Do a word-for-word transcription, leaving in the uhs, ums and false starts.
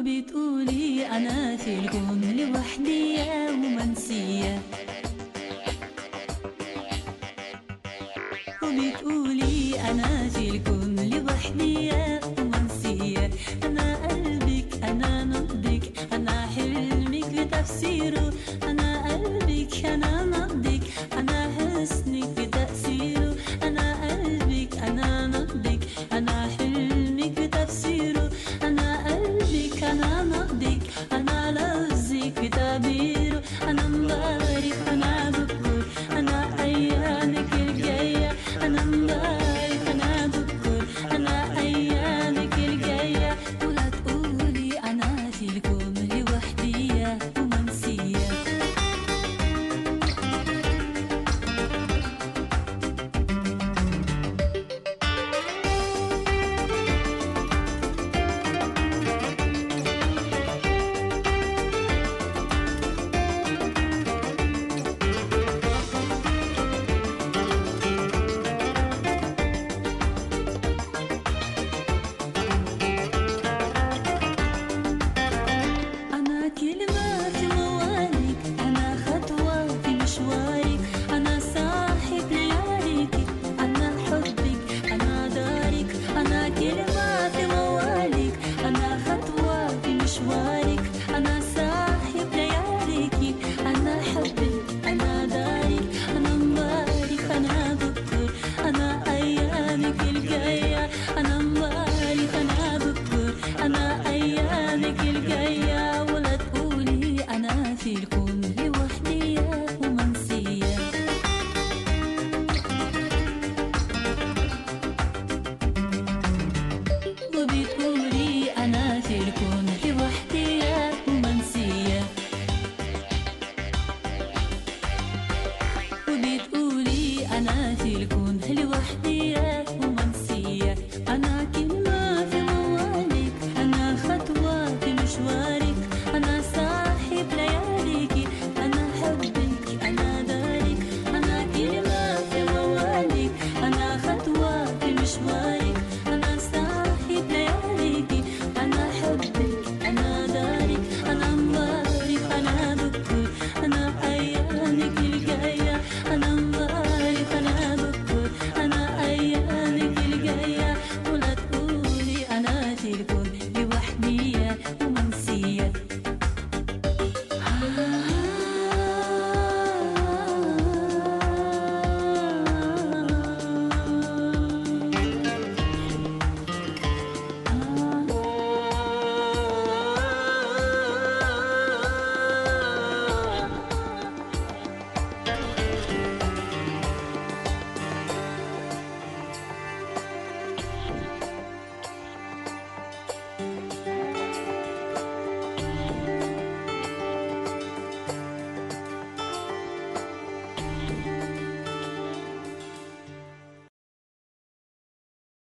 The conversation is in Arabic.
وبتقولي أنا في الكون لوحدي ومنسية، وبتقولي أنا في الكون لوحدي ومنسية. أنا قلبك أنا نبضك أنا حلمك بتفسيره، أنا قلبك أنا نبضك أنا حسنك بتأثيره، أنا قلبك أنا نبضك أنا حلمك بتفسيره، أنا قلبك أنا نبضك أنا لفظك بتعبيره، أنا مبارك